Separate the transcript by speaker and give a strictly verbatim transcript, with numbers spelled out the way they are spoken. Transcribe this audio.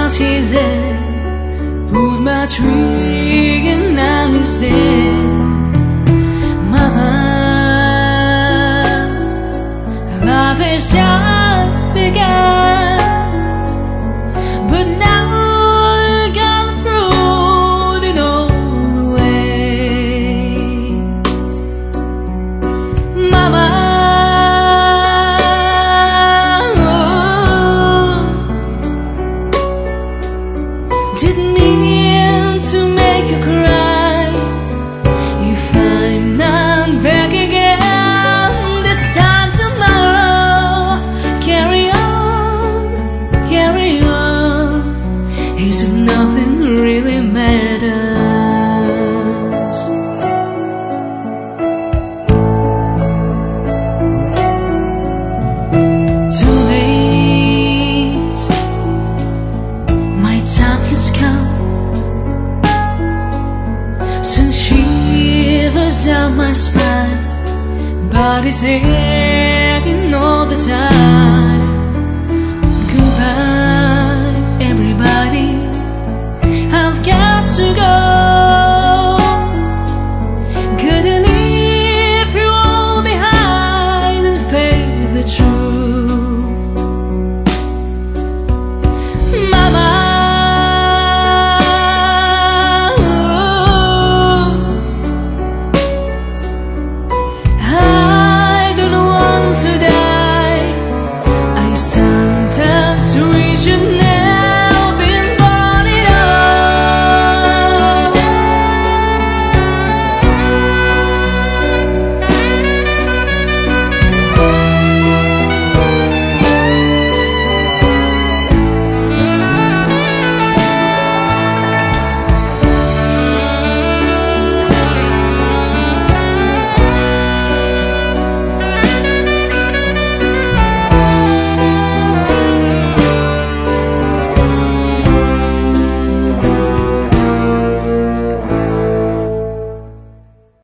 Speaker 1: she said, put my tree and now he's dead. Mama, life has just begun, but now you got thrown it all away. Mama, didn't mean to make you cry. If I'm not back again this time tomorrow, carry on, carry on, as if nothing really matters. Too late, my time has come. Send shivers down my spine, body's aching all the time. Goodbye, everybody, I've got to go. Gotta leave you all behind and face the truth. Mama, I don't want to die. I saw